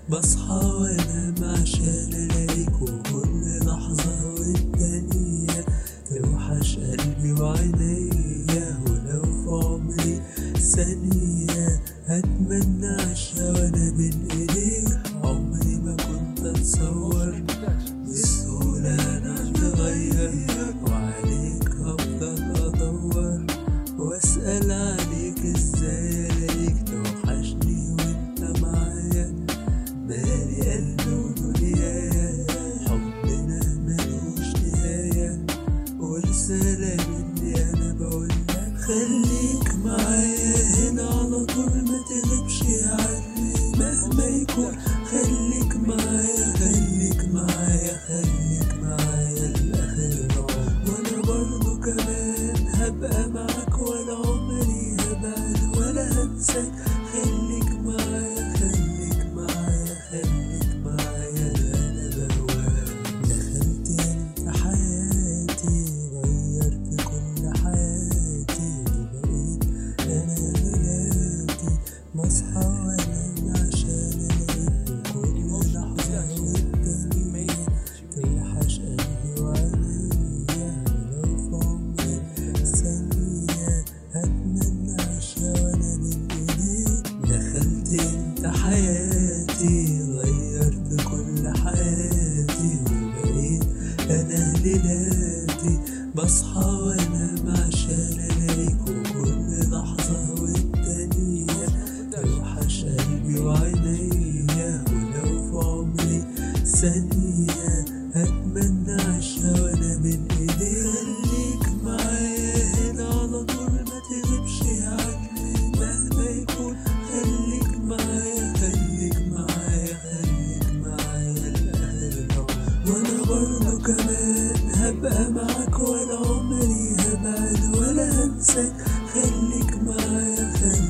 بصحى وانام عشان الاقيك، وكل لحظة والتانية توحش قلبي وعينيا. ولو في عمري ثانية هتمنى عشا وانا بين ايديك. عمري ما كنت اتصور بسهولة انا اتغير، وعليك هفضل ادور واسأل عليك ازاي الاقيك. توحشني وانت معايا، مالي قلبي ودنيايا، حبنا ملوش نهاية. ورسالة مني انا بقولك خليك معايا هنا على طول، ما تغيبش عني مهما يكون. خليك معايا خليك معايا خليك معايا لآخر العمر. وانا برضو كمان هبقى معاك، ولا عمري هبعد ولا هنساك. خليك معايا خليك معايا خليك معايا انا بهواك. دخلت انت حياتي، غيرت كل حياتي، وبقيت انا دلوقتي بصحى وانام عشان الاقيك. وكل لحظة والتانية توحش قلبي وعينيا. ولو في عمري ثانية هتمنى عشا وانا بين ايديك. دخلت انت حياتي، غيرت كل حياتي، وبقيت انا ليلاتي بصحى وانام عشان الاقيك. وكل لحظة والتانية توحش قلبي وعينيا. ولو في عمري ثانية هتمنى عشا وانا بين ايديك. خليك معايا هنا على طول، ما تغيبش عني مهما يكون. خليك معايا خليك معايا خليك معايا لآخر العمر. وانا برضو كمان هبقى معاك، ولا عمري هبعد ولا هنساك. خليك معايا خليك